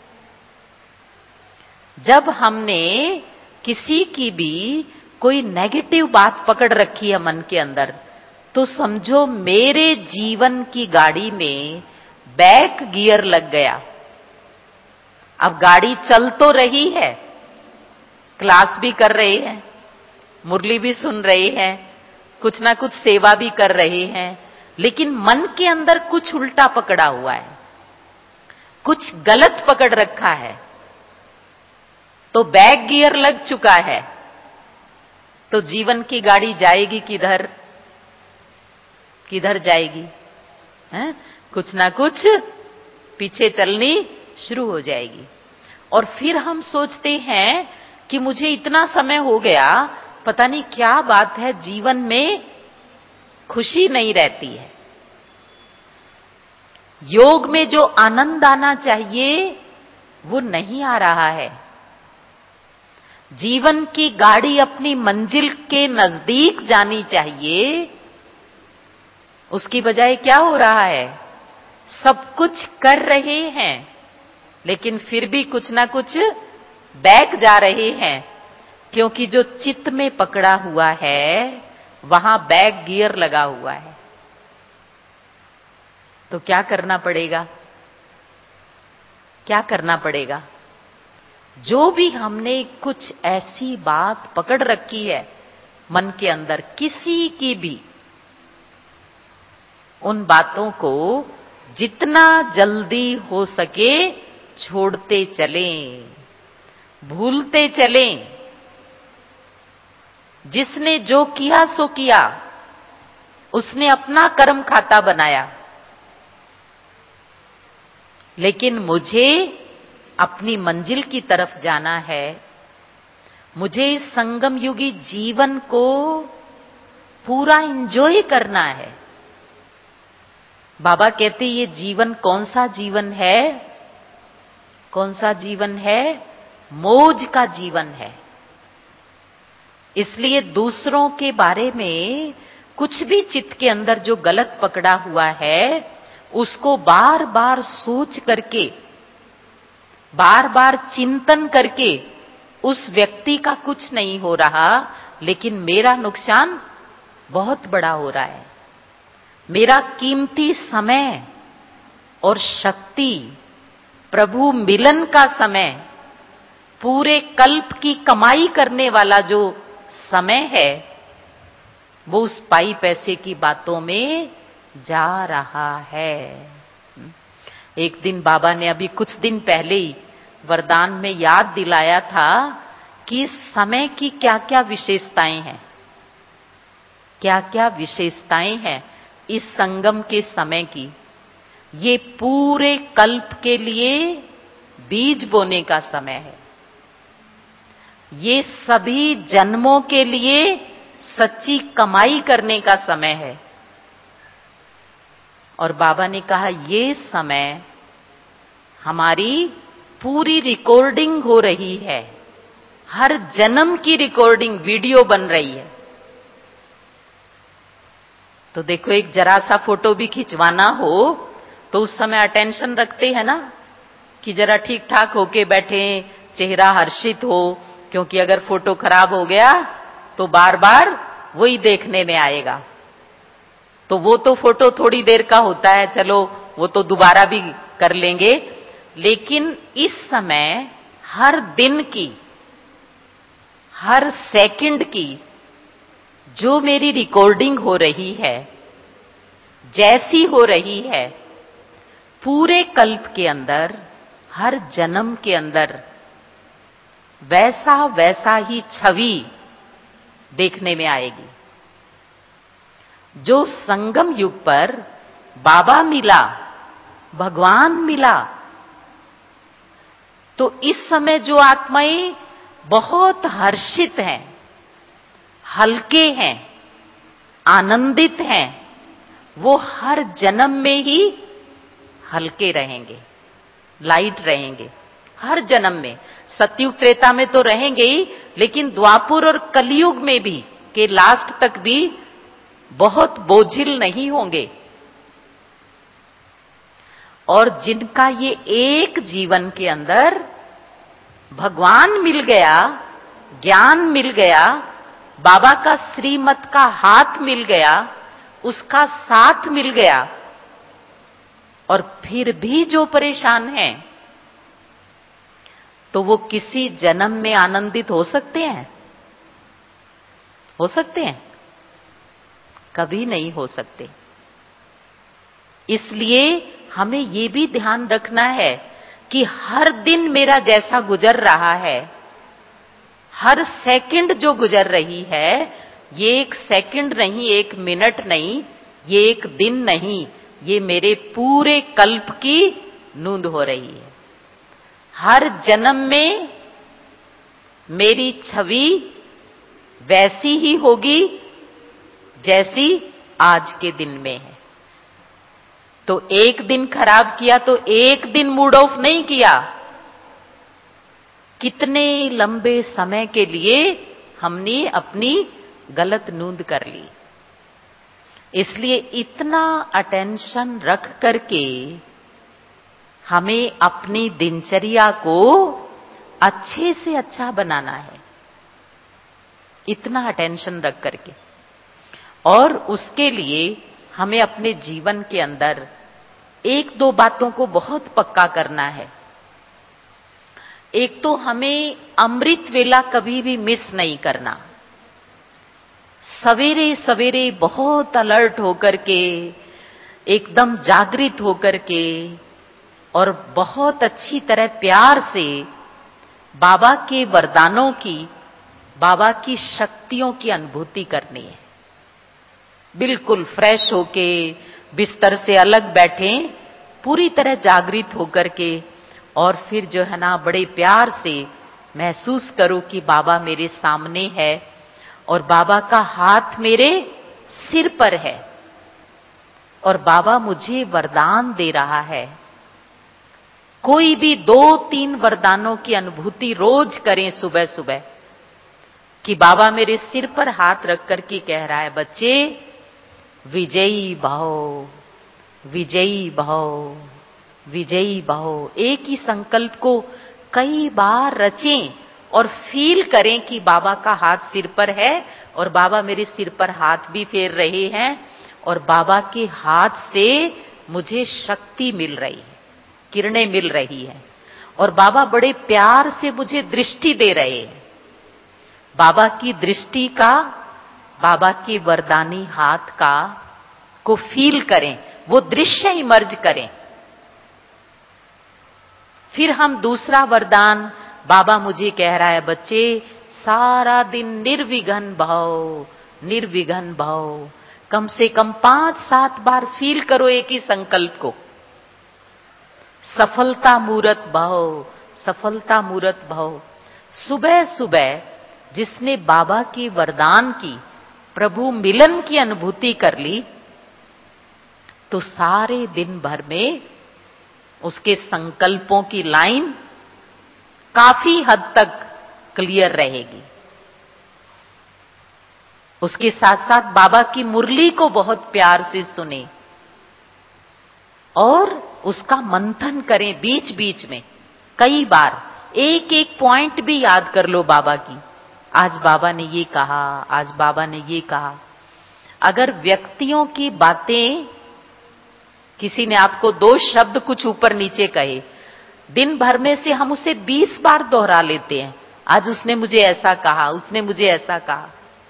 जब हमने किसी की भी कोई नेगेटिव बात पकड़ रखी है मन के अंदर, तो समझो मेरे जीवन की गाड़ी में बैक गियर लग गया। अब गाड़ी चल तो रही है, क्लास भी कर रहे हैं, मुरली भी सुन रहे हैं, कुछ ना कुछ सेवा भी कर रहे हैं, लेकिन मन के अंदर कुछ उल्टा पकड़ा हुआ है, कुछ गलत पकड़ रखा है, तो बैक गियर लग चुका है। तो जीवन की गाड़ी जाएगी किधर? किधर जाएगी? हैं? कुछ ना कुछ पीछे चलनी शुरू हो जाएगी। और फिर हम सोचते हैं कि मुझे इतना समय हो गया, पता नहीं क्या बात है, जीवन में खुशी नहीं रहती है, योग में जो आनंद आना चाहिए वो नहीं आ रहा है, जीवन की गाड़ी अपनी मंजिल के नजदीक जानी चाहिए, उसकी बजाय क्या हो रहा है? सब कुछ कर रहे हैं लेकिन फिर भी कुछ ना कुछ बैक जा रहे हैं, क्योंकि जो चित्त में पकड़ा हुआ है वहां बैक गियर लगा हुआ है। तो क्या करना पड़ेगा? क्या करना पड़ेगा? जो भी हमने कुछ ऐसी बात पकड़ रखी है मन के अंदर, किसी की भी, उन बातों को जितना जल्दी हो सके छोड़ते चलें, भूलते चलें। जिसने जो किया सो किया, उसने अपना कर्म खाता बनाया, लेकिन मुझे अपनी मंजिल की तरफ जाना है, मुझे इस संगम युगी जीवन को पूरा एंजॉय करना है। बाबा कहते ये जीवन कौन सा जीवन है? कौन सा जीवन है? मौज का जीवन है। इसलिए दूसरों के बारे में कुछ भी चित्त के अंदर जो गलत पकड़ा हुआ है, उसको बार बार सोच करके, बार बार चिंतन करके, उस व्यक्ति का कुछ नहीं हो रहा, लेकिन मेरा नुकसान बहुत बड़ा हो रहा है। मेरा कीमती समय और शक्ति, प्रभु मिलन का समय, पूरे कल्प की कमाई करने वाला जो समय है, वो उस पाई पैसे की बातों में जा रहा है। एक दिन बाबा ने अभी कुछ दिन पहले ही वरदान में याद दिलाया था कि समय की क्या क्या विशेषताएं हैं, क्या क्या विशेषताएं हैं इस संगम के समय की। ये पूरे कल्प के लिए बीज बोने का समय है, ये सभी जन्मों के लिए सच्ची कमाई करने का समय है। और बाबा ने कहा ये समय हमारी पूरी रिकॉर्डिंग हो रही है, हर जन्म की रिकॉर्डिंग वीडियो बन रही है। तो देखो, एक जरा सा फोटो भी खिंचवाना हो तो उस समय अटेंशन रखते हैं ना कि जरा ठीक ठाक होके बैठे, चेहरा हर्षित हो, क्योंकि अगर फोटो खराब हो गया तो बार बार वही देखने में आएगा। तो वो तो फोटो थोड़ी देर का होता है, चलो वो तो दोबारा भी कर लेंगे, लेकिन इस समय हर दिन की, हर सेकंड की जो मेरी रिकॉर्डिंग हो रही है, जैसी हो रही है, पूरे कल्प के अंदर, हर जन्म के अंदर वैसा वैसा ही छवि देखने में आएगी। जो संगम युग पर बाबा मिला, भगवान मिला, तो इस समय जो आत्माएं बहुत हर्षित हैं, हल्के हैं, आनंदित हैं, वो हर जन्म में ही हल्के रहेंगे, लाइट रहेंगे। हर जन्म में, सतयुग त्रेता में तो रहेंगे ही, लेकिन द्वापुर और कलयुग में भी के लास्ट तक भी बहुत बोझिल नहीं होंगे। और जिनका ये एक जीवन के अंदर भगवान मिल गया, ज्ञान मिल गया, बाबा का श्रीमत का हाथ मिल गया, उसका साथ मिल गया, और फिर भी जो परेशान हैं, तो वो किसी जन्म में आनंदित हो सकते हैं? हो सकते हैं? कभी नहीं हो सकते। इसलिए हमें ये भी ध्यान रखना है कि हर दिन मेरा जैसा गुजर रहा है, हर सेकंड जो गुजर रही है, ये एक सेकंड नहीं, एक मिनट नहीं, ये एक दिन नहीं, ये मेरे पूरे कल्प की नूंद हो रही है। हर जन्म में मेरी छवि वैसी ही होगी जैसी आज के दिन में है। तो एक दिन खराब किया तो एक दिन मूड ऑफ नहीं किया, कितने लंबे समय के लिए हमने अपनी गलत नूंद कर ली। इसलिए इतना अटेंशन रख करके हमें अपनी दिनचर्या को अच्छे से अच्छा बनाना है, इतना अटेंशन रख करके। और उसके लिए हमें अपने जीवन के अंदर एक दो बातों को बहुत पक्का करना है। एक तो हमें अमृत वेला कभी भी मिस नहीं करना। सवेरे सवेरे बहुत अलर्ट होकर के, एकदम जागृत होकर के, और बहुत अच्छी तरह प्यार से बाबा के वरदानों की, बाबा की शक्तियों की अनुभूति करनी है। बिल्कुल फ्रेश होके, बिस्तर से अलग बैठे, पूरी तरह जागृत होकर के, और फिर जो है ना बड़े प्यार से महसूस करो कि बाबा मेरे सामने है और बाबा का हाथ मेरे सिर पर है और बाबा मुझे वरदान दे रहा है। कोई भी दो तीन वरदानों की अनुभूति रोज करें सुबह सुबह, कि बाबा मेरे सिर पर हाथ रख कर के कह रहा है, बच्चे विजयी भव, विजयी भव, विजयी भव। एक ही संकल्प को कई बार रचें और फील करें कि बाबा का हाथ सिर पर है और बाबा मेरे सिर पर हाथ भी फेर रहे हैं और बाबा के हाथ से मुझे शक्ति मिल रही है, किरणें मिल रही है, और बाबा बड़े प्यार से मुझे दृष्टि दे रहे हैं। बाबा की दृष्टि का, बाबा के वरदानी हाथ का को फील करें, वो दृश्य इमर्ज करें। फिर हम दूसरा वरदान, बाबा मुझे कह रहा है, बच्चे सारा दिन निर्विघ्न भव, निर्विघ्न भव। कम से कम पांच सात बार फील करो एक ही संकल्प को। सफलता मूरत भव, सफलता मूरत भव। सुबह सुबह जिसने बाबा के वरदान की, प्रभु मिलन की अनुभूति कर ली, तो सारे दिन भर में उसके संकल्पों की लाइन काफी हद तक क्लियर रहेगी। उसके साथ साथ बाबा की मुरली को बहुत प्यार से सुने और उसका मंथन करें बीच बीच में। कई बार एक एक पॉइंट भी याद कर लो बाबा की, आज बाबा ने ये कहा, आज बाबा ने ये कहा। अगर व्यक्तियों की बातें, किसी ने आपको दो शब्द कुछ ऊपर नीचे कहे, दिन भर में से हम उसे बीस बार दोहरा लेते हैं, आज उसने मुझे ऐसा कहा, उसने मुझे ऐसा कहा।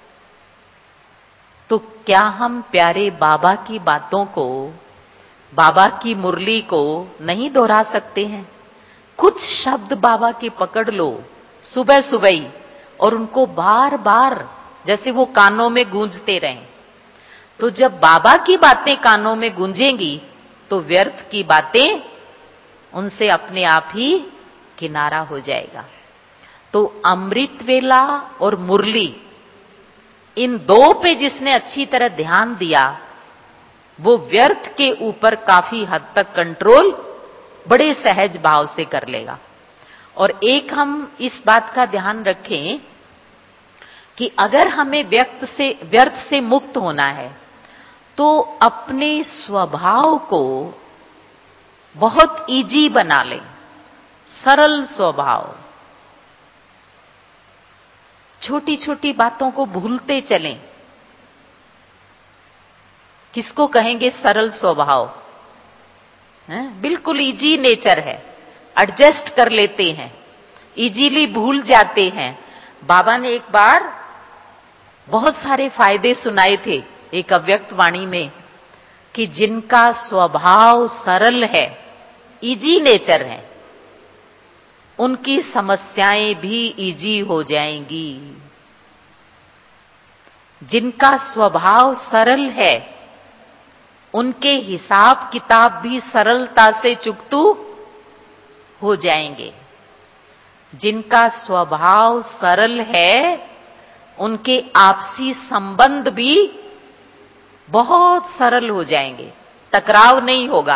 तो क्या हम प्यारे बाबा की बातों को, बाबा की मुरली को नहीं दोहरा सकते हैं? कुछ शब्द बाबा के पकड़ लो सुबह सुबह ही और उनको बार बार जैसे वो कानों में गूंजते रहें। तो जब बाबा की बातें कानों में गूंजेंगी तो व्यर्थ की बातें उनसे अपने आप ही किनारा हो जाएगा। तो अमृत वेला और मुरली, इन दो पे जिसने अच्छी तरह ध्यान दिया वो व्यर्थ के ऊपर काफी हद तक कंट्रोल बड़े सहज भाव से कर लेगा। और एक हम इस बात का ध्यान रखें कि अगर हमें व्यक्त से व्यर्थ से मुक्त होना है तो अपने स्वभाव को बहुत इजी बना लें, सरल स्वभाव। छोटी छोटी बातों को भूलते चलें। किसको कहेंगे सरल स्वभाव? है? बिल्कुल इजी नेचर है, एडजस्ट कर लेते हैं, इजीली भूल जाते हैं। बाबा ने एक बार बहुत सारे फायदे सुनाए थे एक अव्यक्त वाणी में कि जिनका स्वभाव सरल है, इजी नेचर है, उनकी समस्याएं भी इजी हो जाएंगी। जिनका स्वभाव सरल है उनके हिसाब किताब भी सरलता से चुकतू हो जाएंगे। जिनका स्वभाव सरल है उनके आपसी संबंध भी बहुत सरल हो जाएंगे, टकराव नहीं होगा।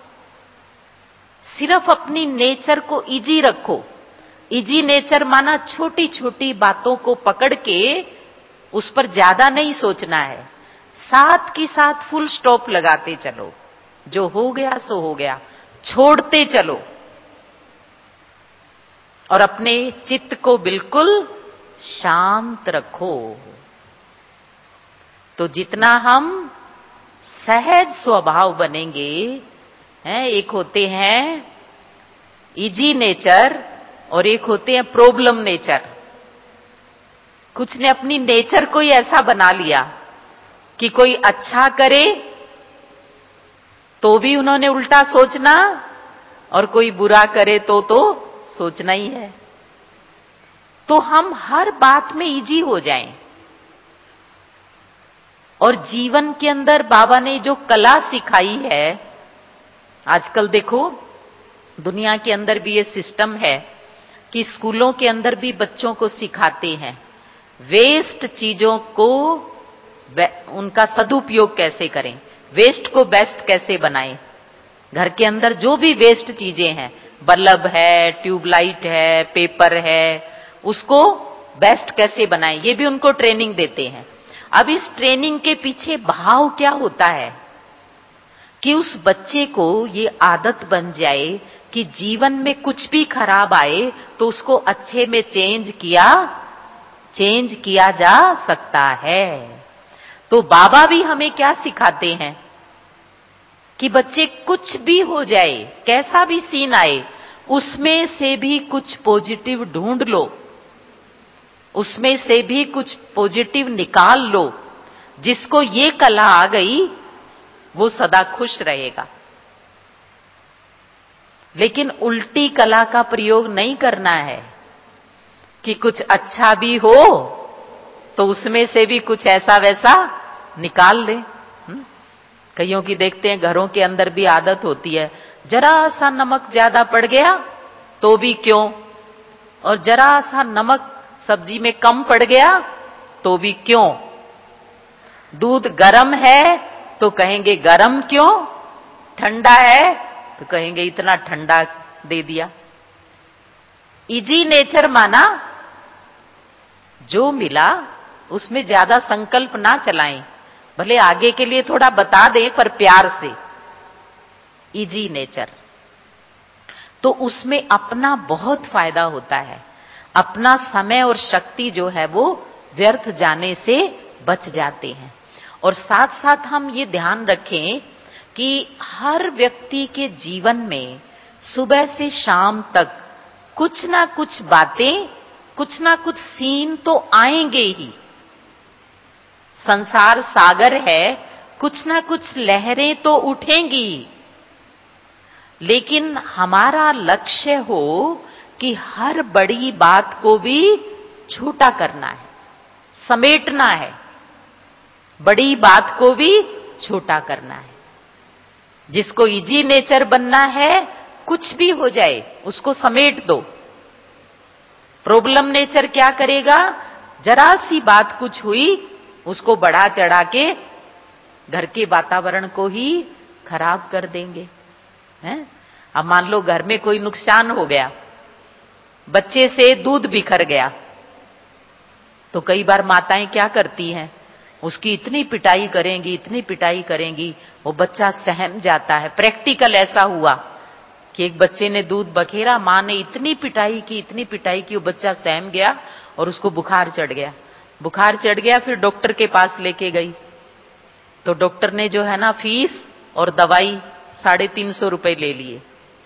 सिर्फ अपनी नेचर को इजी रखो। इजी नेचर माना छोटी छोटी बातों को पकड़ के उस पर ज्यादा नहीं सोचना है, साथ की साथ फुल स्टॉप लगाते चलो। जो हो गया सो हो गया, छोड़ते चलो और अपने चित्त को बिल्कुल शांत रखो। तो जितना हम सहज स्वभाव बनेंगे, हैं, एक होते हैं इजी नेचर और एक होते हैं प्रॉब्लम नेचर। कुछ ने अपनी नेचर को ही ऐसा बना लिया कि कोई अच्छा करे तो भी उन्होंने उल्टा सोचना और कोई बुरा करे तो तो सोचना ही है। तो हम हर बात में इजी हो जाएं और जीवन के अंदर बाबा ने जो कला सिखाई है, आजकल देखो दुनिया के अंदर भी ये सिस्टम है कि स्कूलों के अंदर भी बच्चों को सिखाते हैं वेस्ट चीजों को उनका सदुपयोग कैसे करें, वेस्ट को बेस्ट कैसे बनाएं। घर के अंदर जो भी वेस्ट चीजें हैं, बल्ब है, ट्यूबलाइट है, पेपर है, उसको बेस्ट कैसे बनाएं, ये भी उनको ट्रेनिंग देते हैं। अब इस ट्रेनिंग के पीछे भाव क्या होता है कि उस बच्चे को ये आदत बन जाए कि जीवन में कुछ भी खराब आए तो उसको अच्छे में चेंज किया चेंज किया जा सकता है। तो बाबा भी हमें क्या सिखाते हैं कि बच्चे कुछ भी हो जाए, कैसा भी सीन आए, उसमें से भी कुछ पॉजिटिव ढूंढ लो, उसमें से भी कुछ पॉजिटिव निकाल लो। जिसको ये कला आ गई वो सदा खुश रहेगा। लेकिन उल्टी कला का प्रयोग नहीं करना है कि कुछ अच्छा भी हो तो उसमें से भी कुछ ऐसा वैसा निकाल ले। कईयों की देखते हैं घरों के अंदर भी आदत होती है, जरा सा नमक ज्यादा पड़ गया तो भी क्यों, और जरा सा नमक सब्जी में कम पड़ गया तो भी क्यों। दूध गरम है तो कहेंगे गरम क्यों, ठंडा है तो कहेंगे इतना ठंडा दे दिया। इजी नेचर माना जो मिला उसमें ज्यादा संकल्प ना चलाएं, भले आगे के लिए थोड़ा बता दें पर प्यार से। इजी नेचर तो उसमें अपना बहुत फायदा होता है, अपना समय और शक्ति जो है वो व्यर्थ जाने से बच जाते हैं। और साथ साथ हम ये ध्यान रखें कि हर व्यक्ति के जीवन में सुबह से शाम तक कुछ ना कुछ बातें, कुछ ना कुछ सीन तो आएंगे ही। संसार सागर है, कुछ ना कुछ लहरें तो उठेंगी, लेकिन हमारा लक्ष्य हो कि हर बड़ी बात को भी छोटा करना है, समेटना है। बड़ी बात को भी छोटा करना है। जिसको इजी नेचर बनना है, कुछ भी हो जाए उसको समेट दो। प्रॉब्लम नेचर क्या करेगा, जरा सी बात कुछ हुई उसको बढ़ा चढ़ा के घर के वातावरण को ही खराब कर देंगे, हैं? अब मान लो घर में कोई नुकसान हो गया, बच्चे से दूध बिखर गया, तो कई बार माताएं क्या करती हैं, उसकी इतनी पिटाई करेंगी, इतनी पिटाई करेंगी, वो बच्चा सहम जाता है। प्रैक्टिकल ऐसा हुआ कि एक बच्चे ने दूध बखेरा, मां ने इतनी पिटाई की, इतनी पिटाई की, वो बच्चा सहम गया और उसको बुखार चढ़ गया। बुखार चढ़ गया, फिर डॉक्टर के पास लेके गई, तो डॉक्टर ने जो है ना फीस और दवाई साढ़े तीन सौ रुपए ले लिए।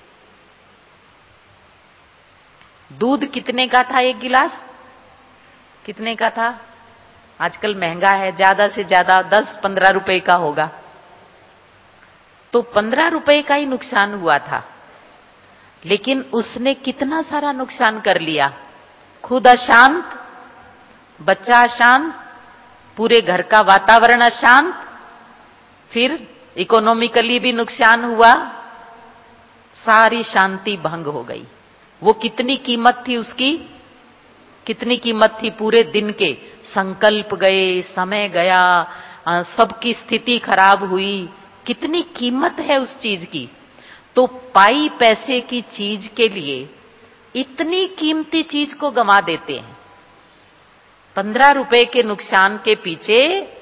दूध कितने का था एक गिलास, कितने का था? आजकल महंगा है, ज्यादा से ज्यादा दस पंद्रह रुपए का होगा। तो पंद्रह रुपए का ही नुकसान हुआ था, लेकिन उसने कितना सारा नुकसान कर लिया। खुद अशांत, बच्चा अशांत, पूरे घर का वातावरण अशांत, फिर इकोनॉमिकली भी नुकसान हुआ, सारी शांति भंग हो गई। वो कितनी कीमत थी उसकी, कितनी कीमत थी पूरे दिन के, संकल्प गए, समय गया, सबकी स्थिति खराब हुई, कितनी कीमत है उस चीज की। तो पाई पैसे की चीज के लिए इतनी कीमती चीज को गंवा देते हैं। पंद्रह रुपए के नुकसान के पीछे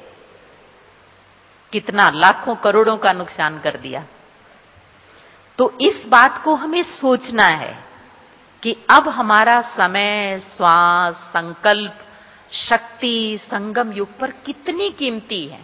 कितना लाखों करोड़ों का नुकसान कर दिया। तो इस बात को हमें सोचना है कि अब हमारा समय, श्वास, संकल्प, शक्ति संगम युग पर कितनी कीमती है।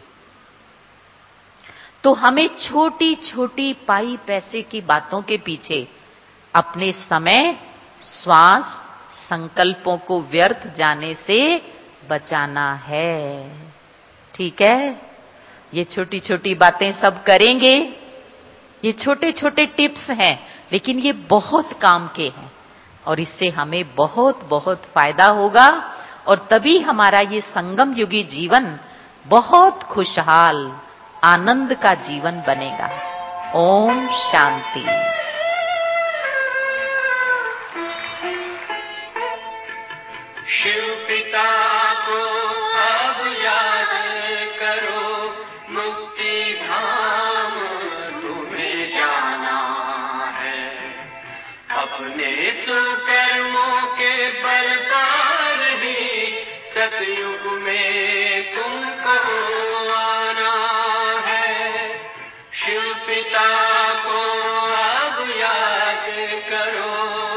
तो हमें छोटी छोटी पाई पैसे की बातों के पीछे अपने समय, श्वास, संकल्पों को व्यर्थ जाने से बचाना है। ठीक है, ये छोटी छोटी बातें सब करेंगे, ये छोटे छोटे टिप्स हैं, लेकिन ये बहुत काम के हैं और इससे हमें बहुत बहुत फायदा होगा और तभी हमारा ये संगम युगी जीवन बहुत खुशहाल, आनंद का जीवन बनेगा। ओम शांति। शिव पिता को अब याद करो, मुक्ति धाम तुम्हें जाना है। अपने सुकर्मों के बल पर ही सतयुग में तुमको आना है। शिव पिता को अब याद करो।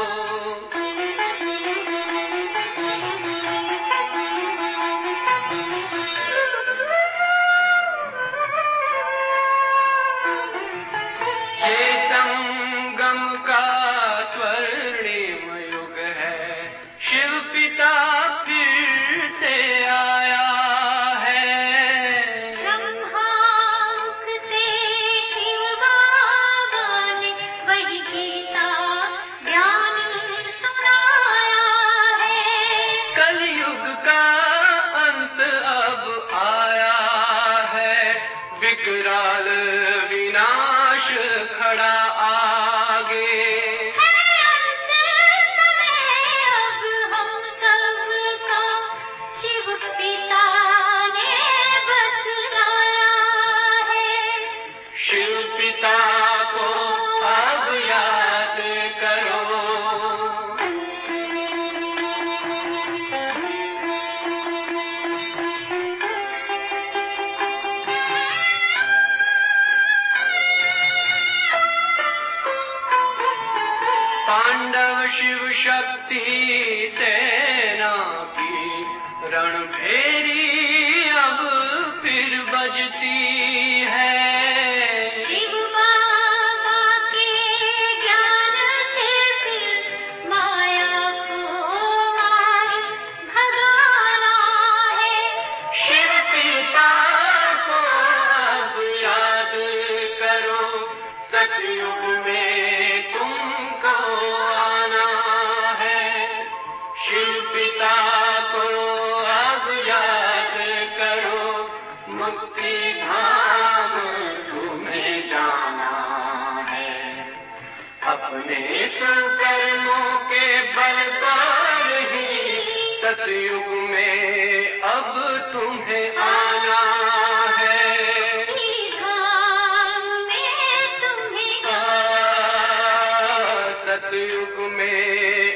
विकराल विनाश खड़ा आगे, अब हम सबका शिव पिता ने बतलाया है। शिव पिता को अब याद करो। पांडव शिव शक्ति सेना की रणभेरी अब फिर बजती है। शिव बाबा के ज्ञान से फिर माया को मार भगाना है। शिव पिता को अब याद करो, सतयुग में तुमको आना है। मुक्ति धाम तुम्हें जाना है। अपने कर्मों के बल पर ही सतयुग में अब तुम्हें आना है। धाम में तुम्हें सतयुग में